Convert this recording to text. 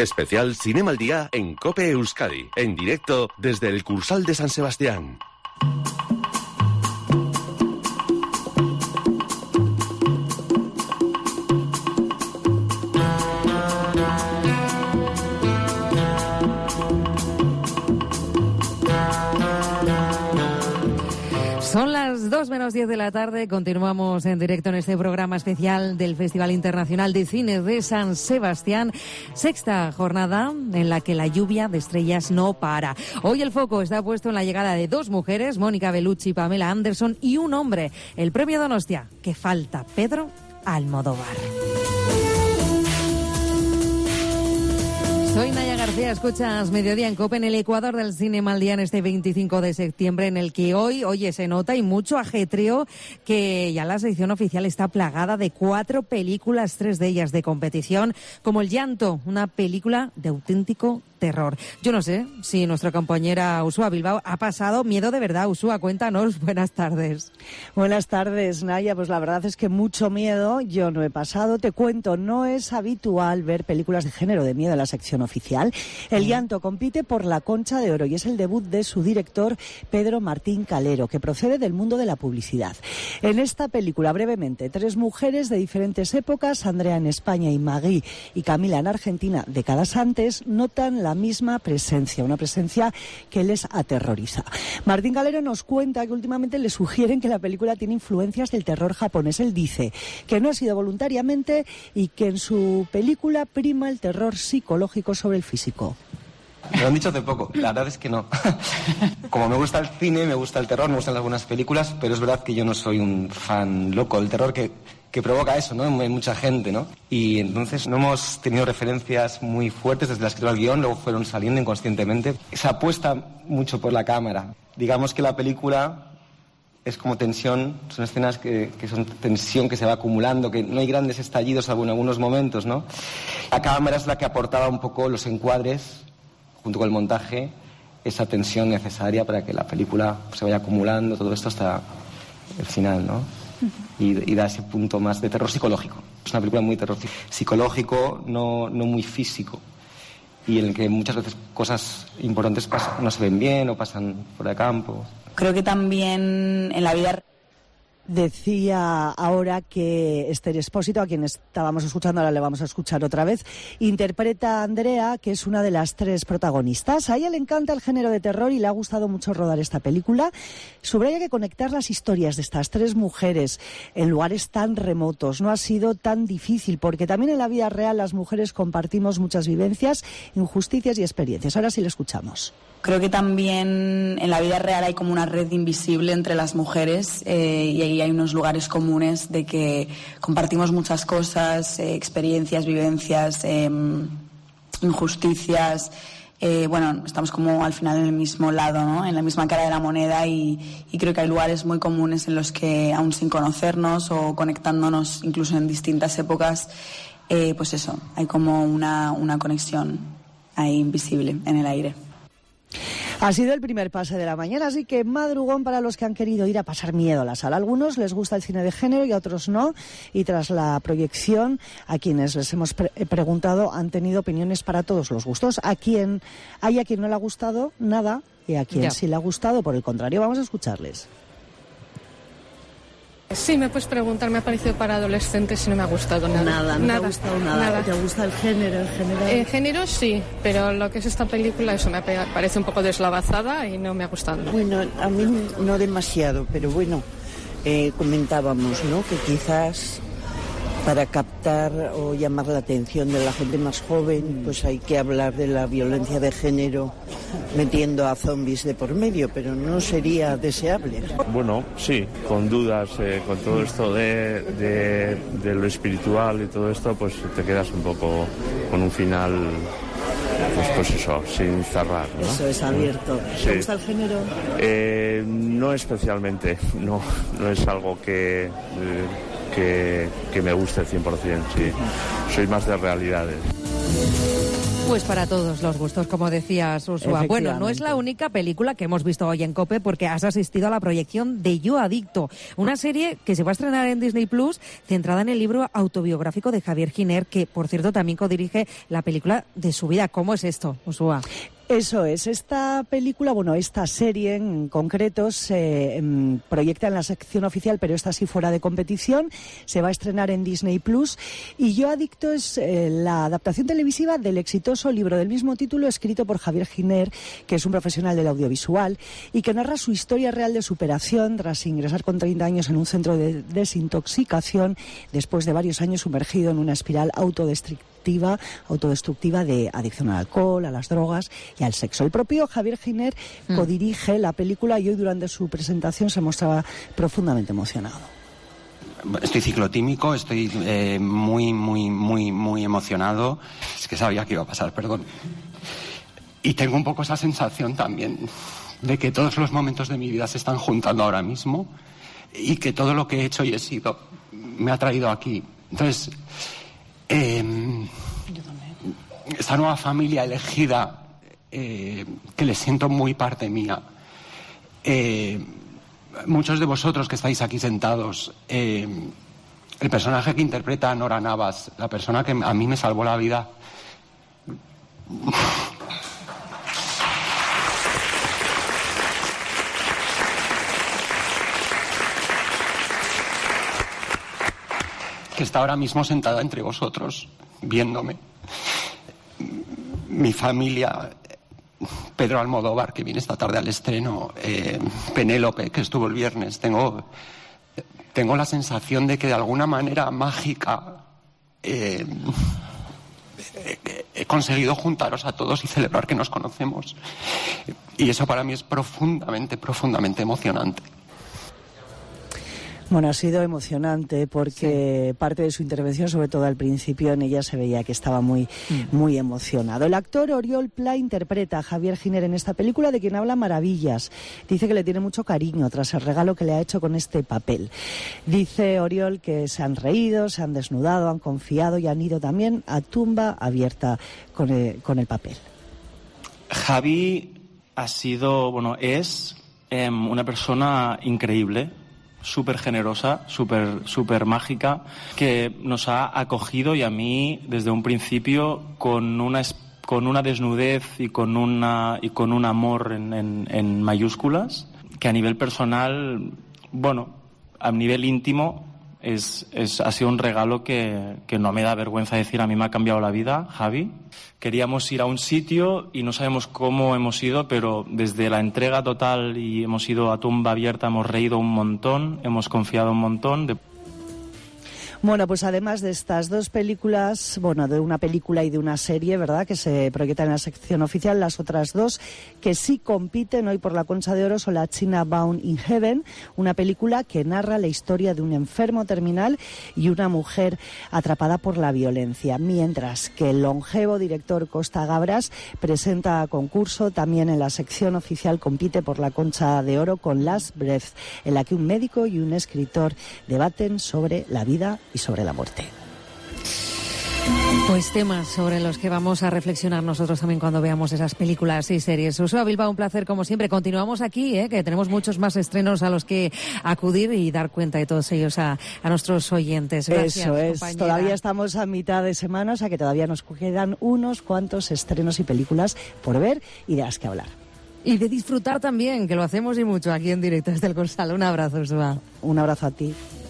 Especial Cinema al Día en COPE Euskadi, en directo desde el Cursal de San Sebastián. Son las 2:10 de la tarde, continuamos en directo en este programa especial del Festival Internacional de Cine de San Sebastián, sexta jornada en la que la lluvia de estrellas no para. Hoy el foco está puesto en la llegada de dos mujeres, Mónica Bellucci y Pamela Anderson, y un hombre, el premio Donostia, que falta, Pedro Almodóvar. Soy Naya García, escuchas Mediodía en COPE, en el Ecuador del Cinema al Día en este 25 de septiembre, en el que hoy, se nota y mucho ajetreo, que ya la sección oficial está plagada de 4 películas, 3 de ellas de competición, como El Llanto, una película de auténtico terror. Yo no sé si nuestra compañera Uxua Bilbao ha pasado miedo de verdad. Uxua, cuéntanos, buenas tardes. Buenas tardes, Naya. Pues la verdad es que mucho miedo yo no he pasado. Te cuento, no es habitual ver películas de género de miedo en la sección oficial. El Llanto compite por la Concha de Oro y es el debut de su director Pedro Martín Calero, que procede del mundo de la publicidad. En esta película, brevemente, 3 mujeres de diferentes épocas, Andrea en España y Magui y Camila en Argentina, décadas antes, notan la misma presencia, una presencia que les aterroriza. Martín Calero nos cuenta que últimamente le sugieren que la película tiene influencias del terror japonés. Él dice que no ha sido voluntariamente y que en su película prima el terror psicológico sobre el físico. Me lo han dicho hace poco, la verdad es que no. Como me gusta el cine, me gusta el terror, me gustan algunas películas, pero es verdad que yo no soy un fan loco del terror que provoca eso, ¿no? En mucha gente, ¿no? Y entonces no hemos tenido referencias muy fuertes desde la escritura del guión, luego fueron saliendo inconscientemente. Se apuesta mucho por la cámara. Digamos que la película es como tensión, son escenas que son tensión que se va acumulando, que no hay grandes estallidos en algunos momentos, ¿no? La cámara es la que aportaba un poco los encuadres, junto con el montaje, esa tensión necesaria para que la película se vaya acumulando, todo esto hasta el final, ¿no? Y da ese punto más de terror psicológico. Es una película muy terror psicológico, no muy físico, y en el que muchas veces cosas importantes no se ven bien o pasan fuera de campo. Creo que también en la vida... Decía ahora que Esther Expósito, a quien estábamos escuchando, ahora le vamos a escuchar otra vez, interpreta a Andrea, que es una de las 3 protagonistas. A ella le encanta el género de terror y le ha gustado mucho rodar esta película. Subraya que conectar las historias de estas 3 mujeres en lugares tan remotos no ha sido tan difícil, porque también en la vida real las mujeres compartimos muchas vivencias, injusticias y experiencias. Ahora sí le escuchamos. Creo que también en la vida real hay como una red invisible entre las mujeres, y ahí hay unos lugares comunes de que compartimos muchas cosas, experiencias, vivencias, injusticias. Estamos como al final en el mismo lado, ¿no? En la misma cara de la moneda, y creo que hay lugares muy comunes en los que, aún sin conocernos o conectándonos incluso en distintas épocas, pues eso, hay como una conexión ahí invisible en el aire. Ha sido el primer pase de la mañana, así que madrugón para los que han querido ir a pasar miedo a la sala. A algunos les gusta el cine de género y a otros no. Y tras la proyección, a quienes les hemos preguntado han tenido opiniones para todos los gustos. Hay a quien no le ha gustado nada y a quien sí le ha gustado, por el contrario. Vamos a escucharles. Sí, me puedes preguntar, me ha parecido para adolescentes y no me ha gustado nada. No te ha gustado nada. ¿Te gusta el género en general? En género sí, pero lo que es esta película, eso me parece un poco deslavazada y no me ha gustado. Bueno, a mí no demasiado, pero bueno, comentábamos, ¿no?, que quizás para captar o llamar la atención de la gente más joven, pues hay que hablar de la violencia de género metiendo a zombies de por medio, pero no sería deseable. Bueno, sí, con dudas, con todo esto de lo espiritual y todo esto, pues te quedas un poco con un final, pues eso, sin cerrar, ¿no? Eso es abierto. Sí. ¿Te gusta el género? No especialmente, no es algo que me guste 100%, sí. Soy más de realidades. Pues para todos los gustos, como decía Susua. Bueno, no es la única película que hemos visto hoy en COPE, porque has asistido a la proyección de Yo Adicto, una serie que se va a estrenar en Disney Plus, centrada en el libro autobiográfico de Javier Giner, que, por cierto, también codirige la película de su vida. ¿Cómo es esto, Susua? Eso es, esta película, esta serie en concreto se proyecta en la sección oficial, pero esta sí fuera de competición, se va a estrenar en Disney Plus, y Yo Adicto es la adaptación televisiva del exitoso libro del mismo título, escrito por Javier Giner, que es un profesional del audiovisual, y que narra su historia real de superación tras ingresar con 30 años en un centro de desintoxicación, después de varios años sumergido en una espiral autodestructiva de adicción al alcohol, a las drogas y al sexo. El propio Javier Giner codirige la película y hoy durante su presentación se mostraba profundamente emocionado. Estoy ciclotímico, estoy muy emocionado. Es que sabía que iba a pasar, perdón. Y tengo un poco esa sensación también de que todos los momentos de mi vida se están juntando ahora mismo y que todo lo que he hecho y he sido me ha traído aquí. Entonces, esta nueva familia elegida, que le siento muy parte mía, muchos de vosotros que estáis aquí sentados, el personaje que interpreta Nora Navas, la persona que a mí me salvó la vida, que está ahora mismo sentada entre vosotros, viéndome. Mi familia, Pedro Almodóvar, que viene esta tarde al estreno, Penélope, que estuvo el viernes. Tengo la sensación de que de alguna manera mágica he conseguido juntaros a todos y celebrar que nos conocemos. Y eso para mí es profundamente emocionante. Bueno, ha sido emocionante porque parte de su intervención, sobre todo al principio, en ella se veía que estaba muy emocionado. El actor Oriol Pla interpreta a Javier Giner en esta película, de quien habla maravillas. Dice que le tiene mucho cariño tras el regalo que le ha hecho con este papel. Dice Oriol que se han reído, se han desnudado, han confiado y han ido también a tumba abierta con el papel. Javi es una persona increíble, súper generosa, súper mágica, que nos ha acogido, y a mí desde un principio con una desnudez y con un amor en mayúsculas, que a nivel personal, a nivel íntimo ha sido un regalo que no me da vergüenza decir. A mí me ha cambiado la vida, Javi. Queríamos ir a un sitio y no sabemos cómo hemos ido, pero desde la entrega total, y hemos ido a tumba abierta, hemos reído un montón, hemos confiado un montón. Bueno, pues además de estas dos películas, de una película y de una serie, ¿verdad?, que se proyectan en la sección oficial, las otras dos que sí compiten hoy por la Concha de Oro son la China Bound in Heaven, una película que narra la historia de un enfermo terminal y una mujer atrapada por la violencia, mientras que el longevo director Costa Gabras presenta a concurso también en la sección oficial, compite por la Concha de Oro con Last Breath, en la que un médico y un escritor debaten sobre la vida y sobre la muerte. Pues temas sobre los que vamos a reflexionar nosotros también cuando veamos esas películas y series. Susua Bilbao, un placer como siempre. Continuamos aquí, que tenemos muchos más estrenos a los que acudir y dar cuenta de todos ellos a nuestros oyentes. Gracias, eso es, compañera. Todavía estamos a mitad de semana, o sea que todavía nos quedan unos cuantos estrenos y películas por ver y de las que hablar. Y de disfrutar también, que lo hacemos y mucho aquí en directo desde el Cursal. Un abrazo, Susua. Un abrazo a ti.